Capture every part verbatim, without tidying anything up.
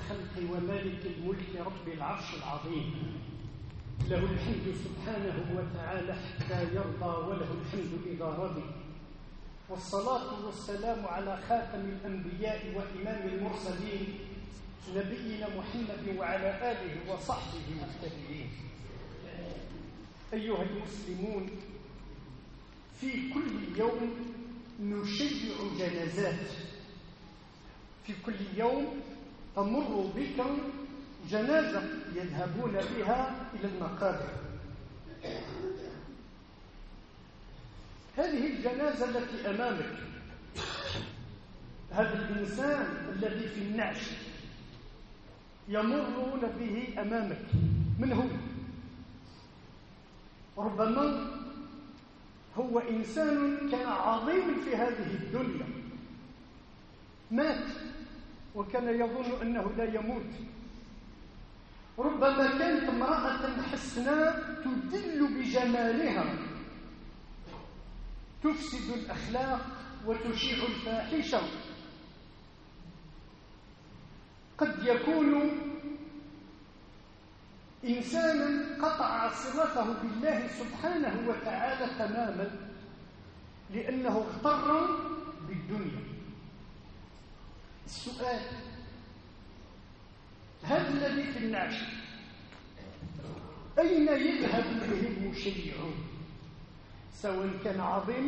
الخلق ومالك الملك رب العرش العظيم، له الحمد سبحانه وتعالى حتى يرضى، وله الحمد إذا رضي. والصلاة والسلام على خاتم الأنبياء وإمام المرسلين نبينا محمد وعلى آله وصحبه والتابعين. أيها المسلمون، في كل يوم نشيع جنازات، في كل يوم تمر بكم جنازة يذهبون بها إلى المقابر. هذه الجنازة التي أمامك، هذا الإنسان الذي في النعش يمرون به أمامك، من هو؟ ربما هو إنسان كان عظيم في هذه الدنيا، مات وكان يظن أنه لا يموت. ربما كانت امرأة حسناء تدل بجمالها، تفسد الأخلاق وتشيع الفاحشة. قد يكون إنسانا قطع صلته بالله سبحانه وتعالى تماما لأنه اغتر بالدنيا. السؤال: هذا الذي في النعش أين يذهب به المشيعون؟ سواء كان عظيما،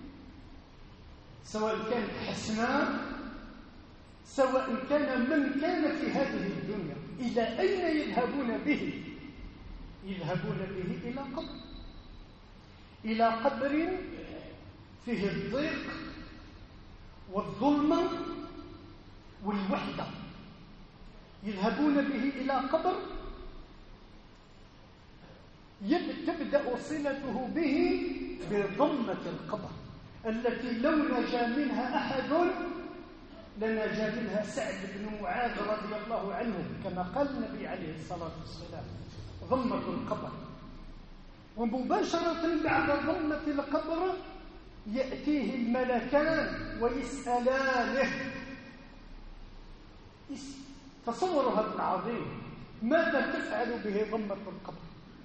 سواء كان حسنا، سواء كان من كان في هذه الدنيا، إلى أين يذهبون به؟ يذهبون به إلى قبر، إلى قبر فيه الضيق والظلمة والوحدة. يذهبون به إلى قبر تبدأ صلته به بضمة القبر التي لو نجا منها أحد لنجا منها سعد بن معاذ رضي الله عنه، كما قال النبي عليه الصلاة والسلام: ضمة القبر. ومباشرة بعد ضمة القبر يأتيه الملكان ويسألانه. تصوروا هذا العظيم، ماذا تفعل به ضمة القبر؟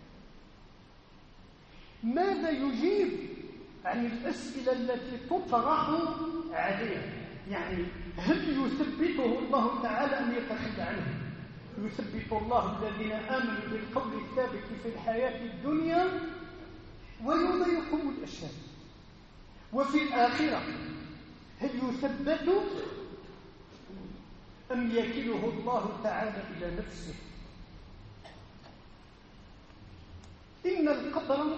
ماذا يجيب عن الأسئلة التي تطرح عليه؟ يعني هل يثبته الله تعالى أم يتخلى عنه؟ يثبت الله الذين آمنوا بالقول الثابت في الحياة الدنيا ويوم يقوم الأشهاد. وفي الآخرة هل يثبت أم يكله الله تعالى إلى نفسه؟ إن القبر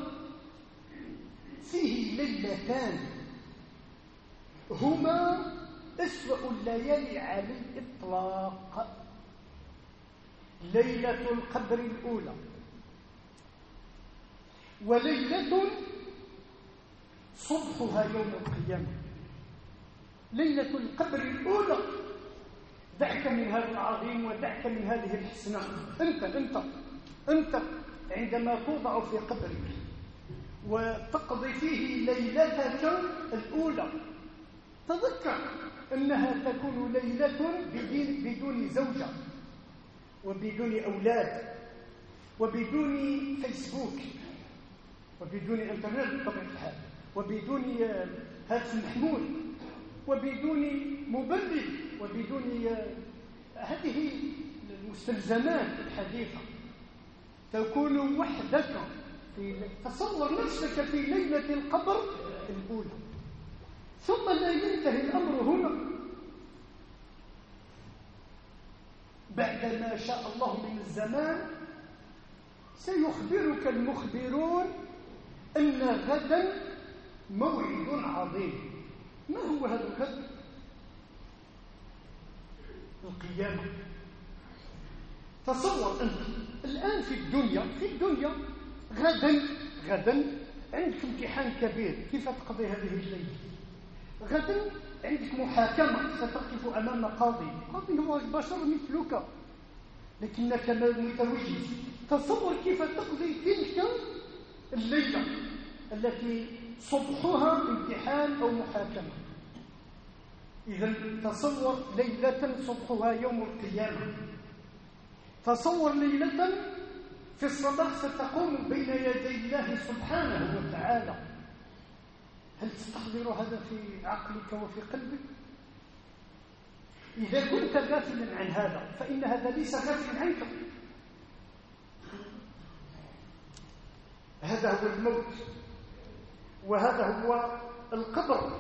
فيه ليلتان هما أسوأ الليالي على الإطلاق. ليلة القبر الأولى وليلة صبحها يوم القيامة. ليلة القبر الأولى دعك من هذا العظيم ودعك من هذه الحسنة. أنت أنت أنت عندما توضع في قبرك وتقضي فيه ليلتك الأولى، تذكر أنها تكون ليلة بدون زوجة وبدون أولاد وبدون فيسبوك وبدون انترنت بطبيعة الحال وبدون هاتف محمول وبدون مبرد وبدون هذه المستلزمات الحديثة. تكون وحدك في، تصور نفسك في ليلة القبر الأولى. ثم لا ينتهي الأمر هنا، بعدما شاء الله من الزمان سيخبرك المخبرون أن غدا موعد عظيم. ما هو هذا الغد؟ القيامة. تصور أنت الآن في الدنيا في الدنيا غدا غدا عندك امتحان كبير، كيف تقضي هذه الليلة؟ غدا عندك محاكمة، ستقف أمام قاضي، قاضي هو بشر مثلك لكنك متوجه. تصور كيف تقضي تلك الليلة التي صبحها امتحان أو محاكمة. إذا تصور ليلة صبحها يوم القيامة. تصور ليلة في الصباح ستقوم بين يدي الله سبحانه وتعالى، هل تستحضر هذا في عقلك وفي قلبك؟ إذا كنت غافلا عن هذا فإن هذا ليس غافل عنك، هذا هو الموت وهذا هو القبر.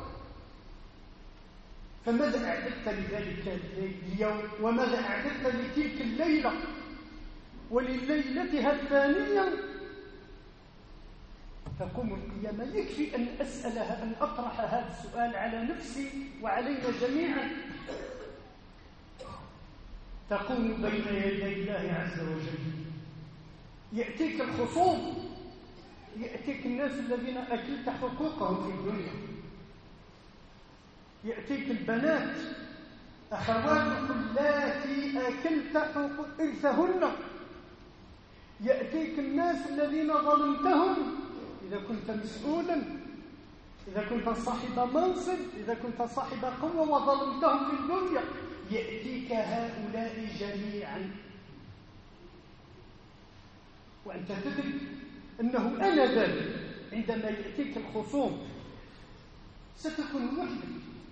فماذا أعددت لذلك اليوم وماذا أعددت لتلك الليلة ولليلتها الثانية؟ تقوم القيامة. يكفي أن أسألها أن أطرح هذا السؤال على نفسي وعلينا جميعا. تقوم بين يدي الله عز وجل، يأتيك الخصوم، يأتيك الناس الذين أكلت حقوقهم في الدنيا، يأتيك البنات أخواتك اللاتي أكلت حقوق إرثهن، يأتيك الناس الذين ظلمتهم إذا كنت مسؤولا، إذا كنت صاحب منصب، إذا كنت صاحب قوة وظلمتهم في الدنيا، يأتيك هؤلاء جميعا وأنت تدري أنه آنذاك عندما يأتيك الخصوم ستكون وحدك،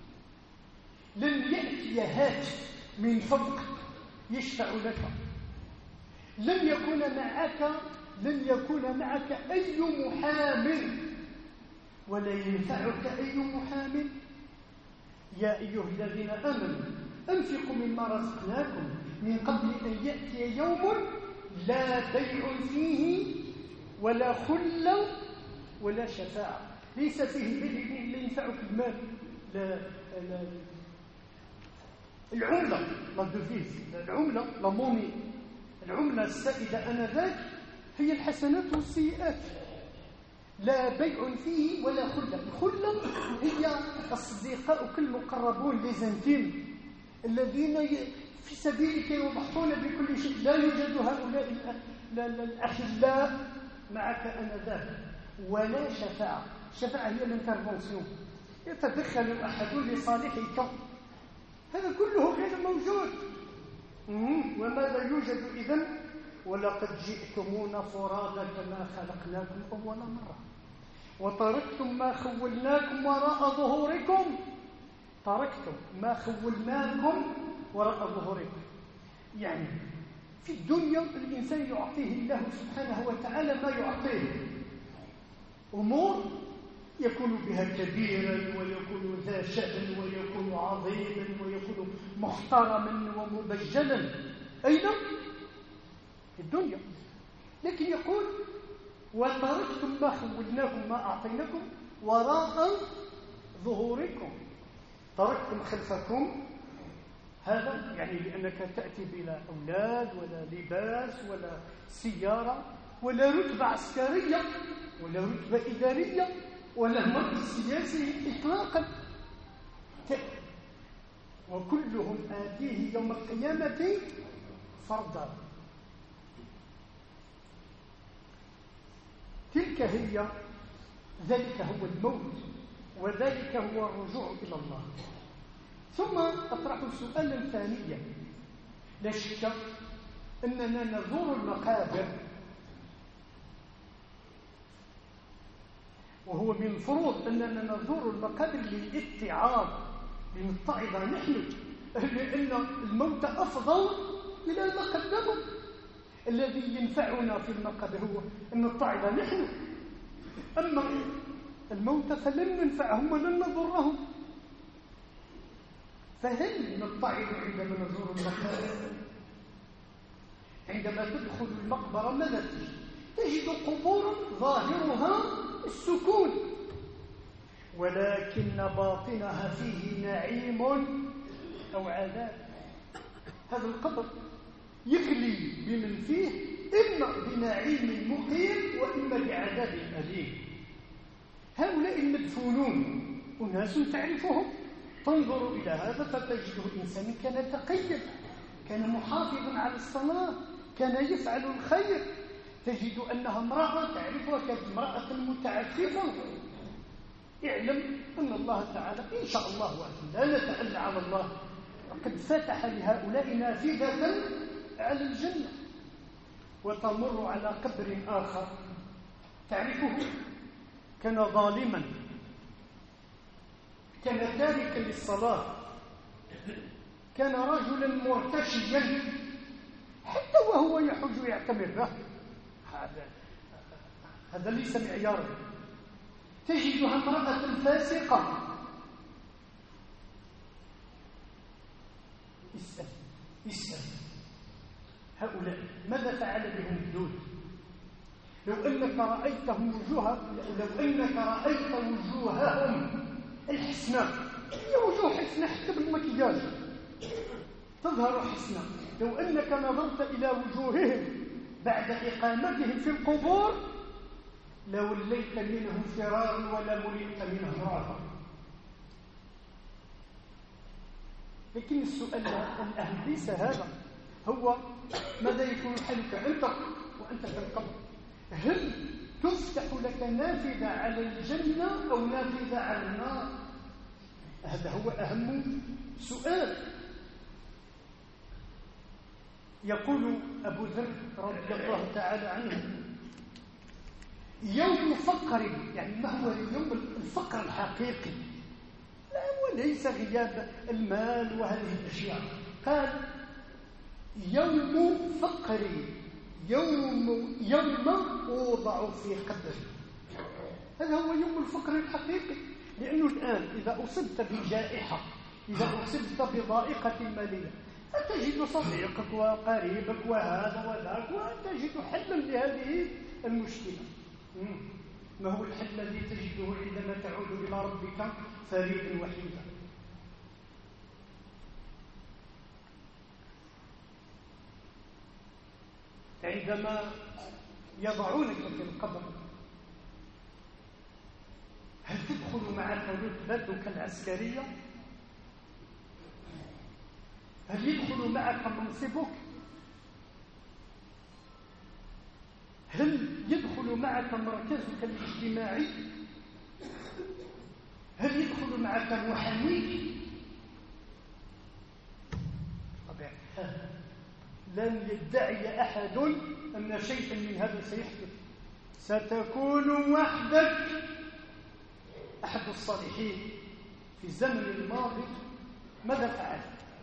لن يأتي هاتف من فوق يشفع لك، لن يكون معك لن يكون معك أي محام ولا ينفعك أي محام. يا أيها الذين آمنوا أنفقوا مما رزقناكم من قبل أن يأتي يوم لا بيع فيه ولا خلة ولا شفاعة. ليس فيه بيع لا ينفعك المال، لا لا العملة لا دوفيز، العملة لا موني، العملة السائدة آنذاك هي الحسنات والسيئات، لا بيع فيه ولا خلة. الخلة هي أصدقاؤك المقربون لزنتين الذين في سبيلك يضحون بكل شيء. لا يوجد هؤلاء الأخلاء معك آنذاك، ولا شفاعة. الشفاعة هي الانترفونسيون، يتدخل أحد لصالحك، هذا كله غير موجود. وماذا يوجد إذن؟ ولقد جئتمونا فرادى كما خلقناكم أول مرة وتركتم ما خولناكم وراء ظهوركم. تركتم ما خولناكم وراء ظهوركم، يعني في الدنيا الإنسان يعطيه الله سبحانه وتعالى ما يعطيه، أمور يكون بها كبيرا ويكون ذا شأن ويكون عظيما ويكون محترما ومبجلا، أين؟ في الدنيا. لكن يقول وتركتم ما خولناكم ما أعطيناكم وراء ظهوركم. تركتم خلفكم، هذا يعني لأنك تأتي بلا أولاد ولا لباس ولا سيارة ولا رتبة عسكرية ولا رتبة إدارية ولا مركز سياسي إطلاقا، وكلهم آتيه يوم القيامة فردا. تلك هي، ذلك هو الموت وذلك هو الرجوع إلى الله. ثم أطرح سؤالا ثانيا. لا شك أننا نزور المقابر، وهو من فروض أننا نزور المقابر للاتعاظ، لنتعظ نحن، لأن الموت أفضل إلى ما قدمه. الذي ينفعنا في المقابر هو أن نتعظ نحن، أما الموت فلن ننفعهم ولن نضرهم. فهل نتعظ عندما نزور المقابر؟ عندما تدخل المقبرة ماذا تجد؟ تجد قبور ظاهرها السكون ولكن باطنها فيه نعيم أو عذاب. هذا القبر يغلي بمن فيه إما بنعيم مقيم وإما بعذاب أليم. هؤلاء المدفونون أناس تعرفهم، تنظر إلى هذا فتجده إنسان كان تقيا، كان محافظا على الصلاة، كان يفعل الخير. تجد أنها امرأة تعرفها كانت امرأة متعففة. اعلم أن الله تعالى إن شاء الله وأن لا نتألى على الله قد فتح لهؤلاء نافذة على الجنة. وتمر على قبر آخر تعرفه، كان ظالما، كان تاركا للصلاة، كان رجلا مرتشيا حتى وهو يحج يعتمر. هذا هذا ليس معيارا. تجدها امرأة فاسقة. اسأل اسأل هؤلاء ماذا فعل بهم الدود؟ لو أنك رأيتهم وجوه لو أنك رأيت وجوههم الحسناء، هي وجوه حسنة حتى بالمكياج تظهر حسنة. لو أنك نظرت إلى وجوههم بعد إقامتهم في القبور لوليت منهم فرارا ولا ملئت منهم رعبا. لكن السؤال الأهم ليس هذا، هو ماذا يكون حالك أنت وأنت في القبر؟ هل تفتح لك نافذة على الجنة أو نافذة على النار؟ هذا هو أهم سؤال. يقول أبو ذر رضي الله تعالى عنه: يوم فقر، يعني ما هو يوم الفقر الحقيقي؟ لا وليس غياب المال وهذه الأشياء. قال: يوم فقري يوم يوم أوضع في قبري. هذا هو يوم الفقر الحقيقي. لأنه الآن إذا أصبت بجائحة، إذا أصبت بضائقة مالية، فتجد صديقك وقريبك وهذا وذاك وتجد حلا لهذه المشكلة. ما هو الحل الذي تجده عندما تعود إلى ربك فريدا وحيدا؟ عندما يضعونك في القبر هل تدخل معك رتبتك العسكرية؟ هل يدخل معك منصبك؟ هل يدخل معك مركزك الاجتماعي؟ هل يدخل معك محاميك؟ طبعا لن يدعي أحد أن شيئا من هذا سيحدث. ستكون وحدك. أحد الصالحين في الزمن الماضي ماذا فعل؟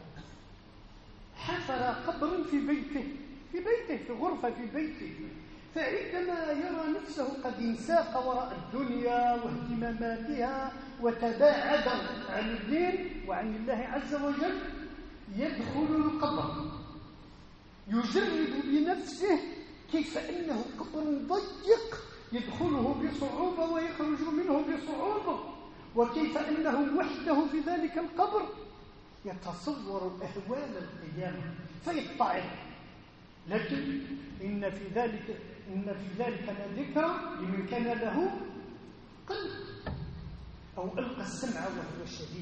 حفر قبرا في بيته في بيته في غرفة في بيته. فعندما يرى نفسه قد انساق وراء الدنيا واهتماماتها وتباعد عن الدين وعن الله عز وجل، يدخل القبر يجرب بنفسه كيف أنه قبر ضيق يدخله بصعوبة ويخرج منه بصعوبة، وكيف أنه وحده في ذلك القبر. يتصور أهوال القيامة فيضطعف. لكن إن في ذلك إن في ذلك لذكرى لمن كان له قلب أو ألقى السمع وهو شديد.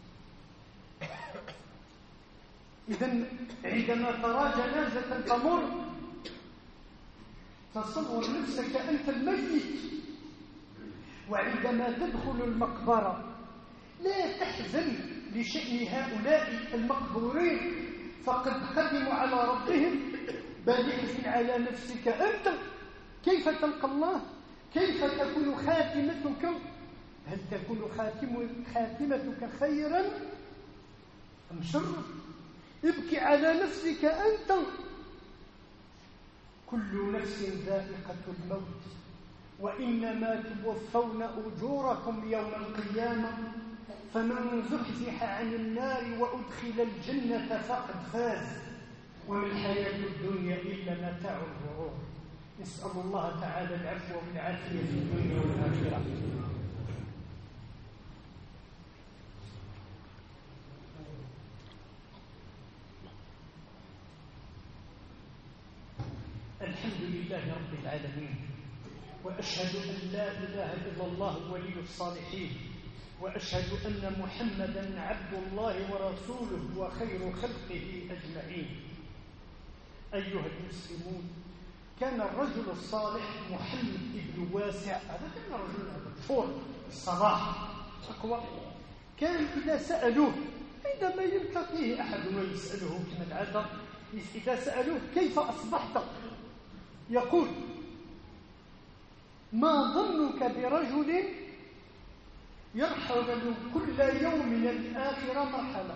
إذن عندما ترى جنازة تمر تصور نفسك أنت الميت، وعندما تدخل المقبرة لا تحزن لشأن هؤلاء المقبورين فقد قدموا على ربهم، بل احزن على نفسك أنت. كيف تلقى الله؟ كيف تكون خاتمتك؟ هل تكون خاتم خاتمتك خيرا أم شرا؟ ابكي على نفسك أنت. كل نفس ذائقة الموت وإنما توفون أجوركم يوم القيامة فمن زحزح عن النار وأدخل الجنة فقد فاز وما الحياة الدنيا إلا متاع الغرور. نسأل الله تعالى العفو والعافية في الدنيا والآخرة. الحمد لله رب العالمين، وأشهد أن لا إله إلا الله ولي الصالحين، وأشهد أن محمدا عبد الله ورسوله وخير خلقه أجمعين. أيها المسلمون، كان الرجل الصالح محمد بن واسع، هذا كان رجل مدفور الصلاح تقوى. كان إذا سألوه عندما يلتقيه أحد ويسأله كما العادة، إذا سألوه كيف أصبحت يقول: ما ظنك برجل يرحل كل يوم من الآخرة مرحلة؟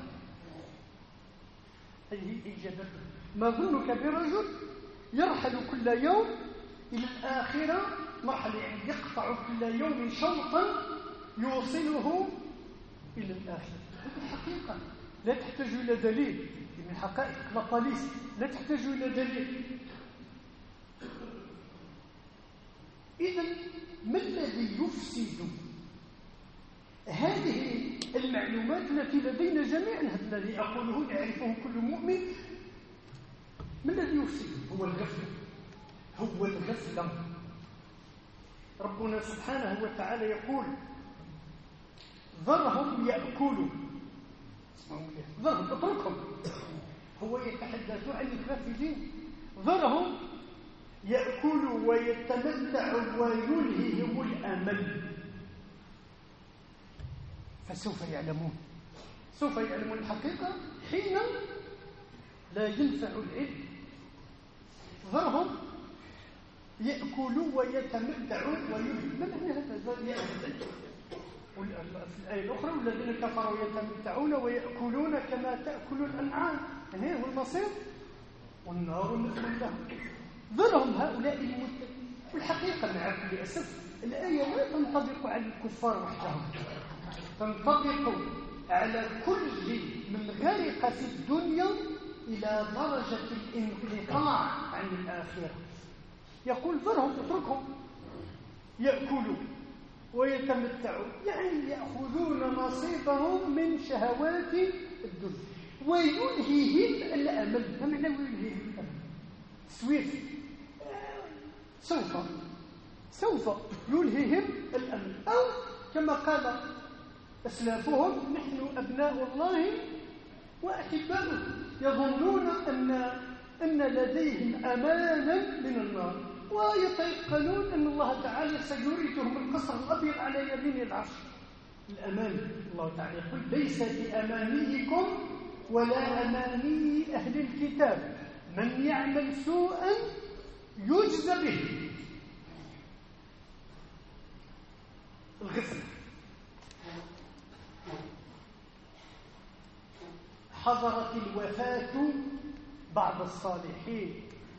هذه إجابته. ما ظنك برجل يرحل كل يوم إلى الآخرة مرحلة، يعني يقطع كل يوم شوطا يوصله إلى الآخرة. هذه حقيقة لا تحتاج إلى دليل، من حقائق لاباليس لا تحتاج إلى دليل. إذن ما الذي يفسد هذه المعلومات التي لدينا جميعا؟ هذا الذي أقوله يعرفه كل مؤمن. ما الذي يفسد؟ هو الغفلة، هو الغفلة. ربنا سبحانه وتعالى يقول: ذرهم يأكلوا، ذرهم اتركهم، هو يتحدث عن الغافلين. ذرهم يأكلوا ويتمتعوا ويلههم الأمل، فسوف يعلمون. سوف يعلمون الحقيقة حين لا ينفع العلم. ذرهم يأكلوا ويتمتعوا ويلههم. ما معنى هذا؟ في الآية الأخرى: والذين كفروا يتمتعون ويأكلون كما تأكل الأنعام، يعني هو المصير والنار مثل لهم. ذرهم هؤلاء المتقين. والحقيقة مع كل أسف الآية لا تنطبق على الكفار وحدهم، تنطبق على كل من غرق في الدنيا إلى درجة الانقطاع عن الآخرة. يقول: ذرهم اتركهم يأكلوا ويتمتعوا، يعني يأخذون نصيبهم من شهوات الدنيا ويلهيهم الأمل. ما معنى ويلهيهم الأمل؟ سويف سوف سوف يلهيهم الأمل، أو كما قال أسلافهم: نحن أبناء الله وأحباؤه، يظنون أن أن لديهم أمانا من النار، ويتيقنون أن الله تعالى سيورثهم القصر الأبيض على يمين العرش. الأمان، الله تعالى يقول: ليس بأمانيكم ولا أماني أهل الكتاب، من يعمل سوءا يجزى به. الغفلة. حضرت الوفاة بعض الصالحين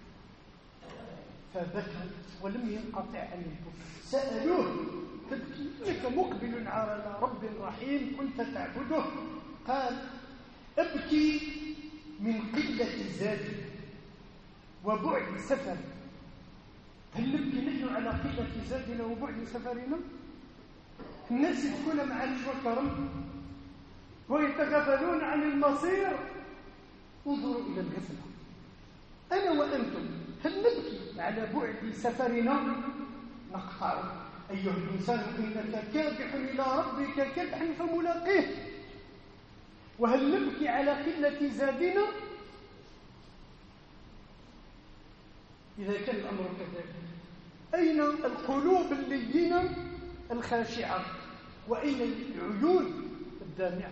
فبكوا ولم ينقطع عن البكاء. سألوه: تبكي؟ إنك مقبل على رب رحيم كنت تعبده. قال: أبكي من قلة زادي وبعد سفر. هل نبكي نحن على قلة زادنا وبعد سفرنا؟ الناس يبكون مع الجوع كرم ويتغافلون عن المصير. انظروا إلى الغفلة. أنا وأنتم هل نبكي على بعد سفرنا؟ نقطع: أيها الإنسان إنك كادح إلى ربك كدحا فملاقيه. وهل نبكي على قلة زادنا؟ إذا كان الأمر كذلك، أين القلوب اللينة الخاشعة؟ وأين العيون الدامعة؟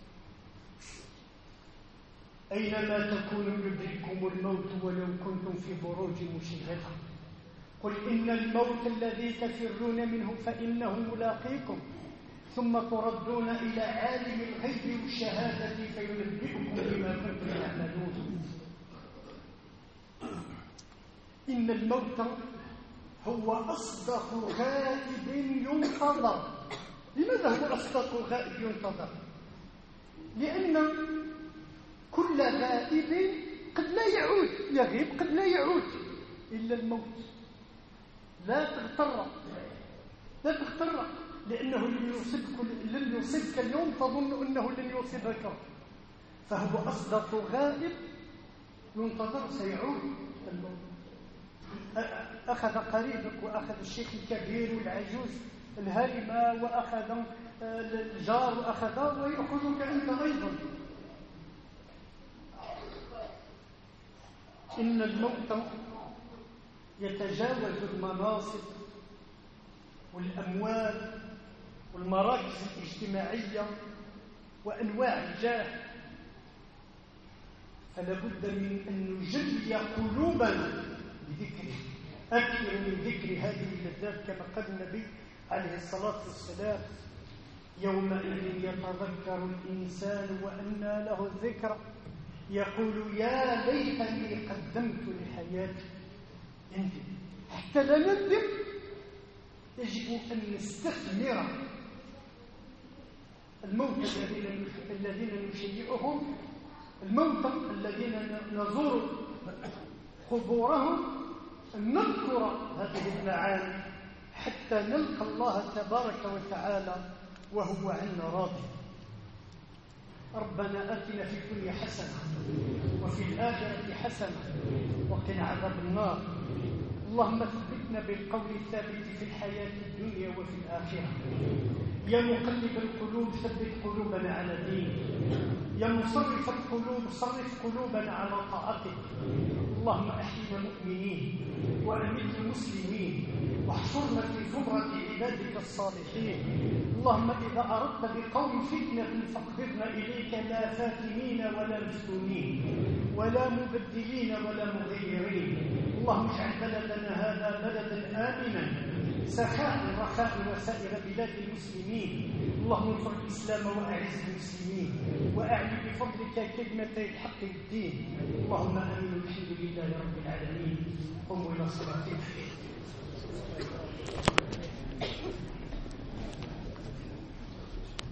أينما تكونوا يدرككم الموت ولو كنتم في بروج مشيدة. قل إن الموت الذي تفرون منه فإنه ملاقيكم ثم تردون إلى عالم الغيب والشهادة فينبئكم بما كنتم تعملون. إن الموت هو أصدق غائب ينتظر. لماذا هو أصدق غائب ينتظر؟ لأن كل غائب قد لا يعود، يغيب قد لا يعود إلا الموت. لا تغتر لا تغتر لأنه لن يصيبك لن يصيبك اليوم تظن أنه لن يصيبك، فهو أصدق غائب ينتظر، سيعود الموت. أخذ قريبك وأخذ الشيخ الكبير والعجوز الهارمة وأخذ الجار وأخذ ويأخذك أنت أيضا. إن الموت يتجاوز المناصب والأموال والمراكز الاجتماعية وأنواع الجاه، فلا بد من أن نجلي قلوبنا بذكره أكثر من ذكر هذه اللذات كما قال النبي عليه الصلاة والسلام: يومئذ يتذكر الإنسان وأنى له الذكر يقول يا ليتني قدمت لحياتي. ندم حتى لا ندم يجب أن نستثمر الموتى الذين نشيعهم، الموتى الذين نزور قبورهم، أن نذكر هذه المعاني حتى نلقى الله تبارك وتعالى وهو عنا راضي. ربنا آتنا في الدنيا حسنة وفي الآخرة حسنة وقنا عذاب النار. اللهم ثبتنا بالقول الثابت في الحياة الدنيا وفي الآخرة. يا مقلب القلوب ثبت قلوبنا على دينك. يا مصرف القلوب صرف قلوبنا على طاعتك. اللهم احينا مؤمنين وامت المسلمين واحشرنا في زمرة عبادك الصالحين. اللهم اذا اردت بقوم فتنة فاقبضنا اليك لا فاتنين ولا مفتونين ولا مبدلين ولا مغيرين. اللهم اجعل بلدنا هذا بلدا امنا سخاء رخاء وسائر بلاد المسلمين. اللهم انصر الاسلام واعز المسلمين واعلي بفضلك كلمتي الحق والدين. اللهم امين. الحمد لله رب العالمين. قوموا الى صلاتكم.